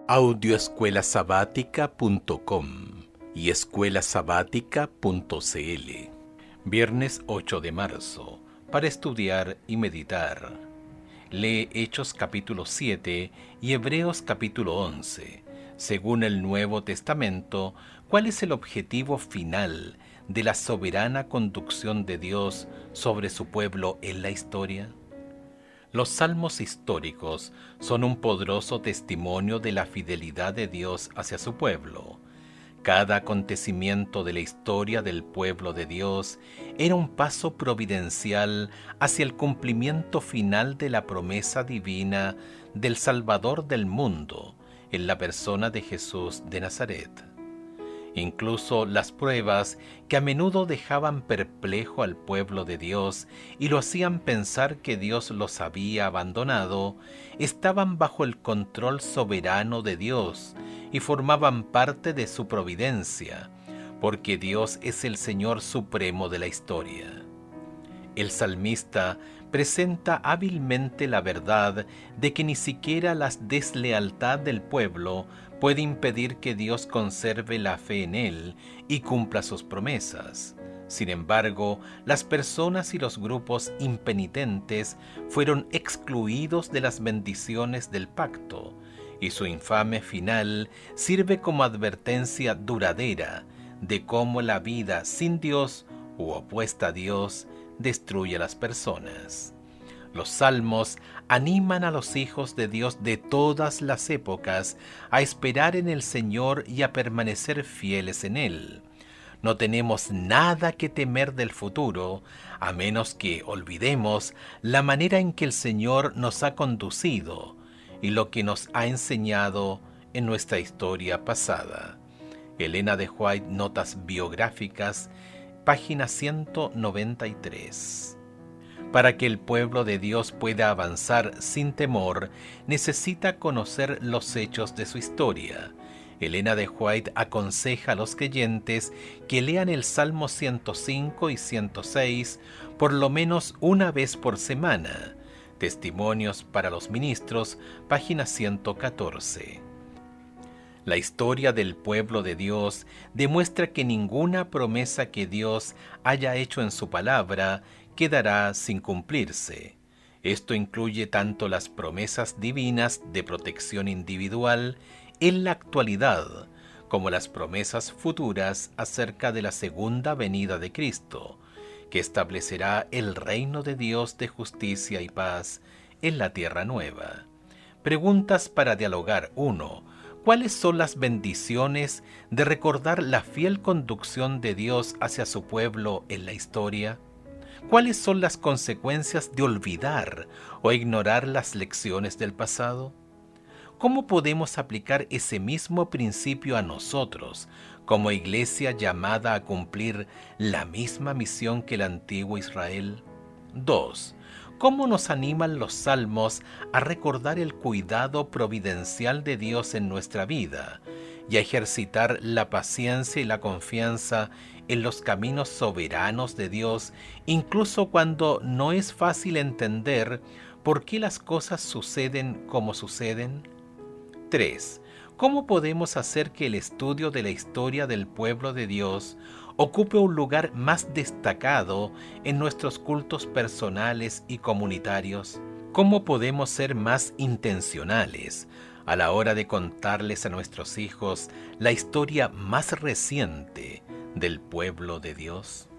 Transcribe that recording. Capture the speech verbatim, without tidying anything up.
audioescuela sabática punto com y escuela sabática punto c l. Viernes ocho de marzo, para estudiar y meditar. Lee Hechos capítulo siete y Hebreos capítulo once. Según el Nuevo Testamento, ¿cuál es el objetivo final de la soberana conducción de Dios sobre su pueblo en la historia? Los salmos históricos son un poderoso testimonio de la fidelidad de Dios hacia su pueblo. Cada acontecimiento de la historia del pueblo de Dios era un paso providencial hacia el cumplimiento final de la promesa divina del Salvador del mundo, en la persona de Jesús de Nazaret. Incluso las pruebas, que a menudo dejaban perplejo al pueblo de Dios y lo hacían pensar que Dios los había abandonado, estaban bajo el control soberano de Dios y formaban parte de su providencia, porque Dios es el Señor supremo de la historia. El salmista presenta hábilmente la verdad de que ni siquiera la deslealtad del pueblo puede impedir que Dios conserve la fe en él y cumpla sus promesas. Sin embargo, las personas y los grupos impenitentes fueron excluidos de las bendiciones del pacto, y su infame final sirve como advertencia duradera de cómo la vida sin Dios u opuesta a Dios destruye a las personas. Los salmos animan a los hijos de Dios de todas las épocas a esperar en el Señor y a permanecer fieles en Él. No tenemos nada que temer del futuro, a menos que olvidemos la manera en que el Señor nos ha conducido y lo que nos ha enseñado en nuestra historia pasada. Elena de White, Notas Biográficas, página ciento noventa y tres. Para que el pueblo de Dios pueda avanzar sin temor, necesita conocer los hechos de su historia. Elena de White aconseja a los creyentes que lean el Salmo ciento cinco y ciento seis por lo menos una vez por semana. Testimonios para los ministros, página ciento catorce. La historia del pueblo de Dios demuestra que ninguna promesa que Dios haya hecho en su palabra quedará sin cumplirse. Esto incluye tanto las promesas divinas de protección individual en la actualidad, como las promesas futuras acerca de la segunda venida de Cristo, que establecerá el reino de Dios de justicia y paz en la tierra nueva. Preguntas para dialogar. uno. ¿Cuáles son las bendiciones de recordar la fiel conducción de Dios hacia su pueblo en la historia? ¿Cuáles son las consecuencias de olvidar o ignorar las lecciones del pasado? ¿Cómo podemos aplicar ese mismo principio a nosotros, como iglesia llamada a cumplir la misma misión que el antiguo Israel? dos. ¿Cómo nos animan los salmos a recordar el cuidado providencial de Dios en nuestra vida y a ejercitar la paciencia y la confianza en los caminos soberanos de Dios, incluso cuando no es fácil entender por qué las cosas suceden como suceden? tres. ¿Cómo podemos hacer que el estudio de la historia del pueblo de Dios ocupe un lugar más destacado en nuestros cultos personales y comunitarios? ¿Cómo podemos ser más intencionales a la hora de contarles a nuestros hijos la historia más reciente del pueblo de Dios?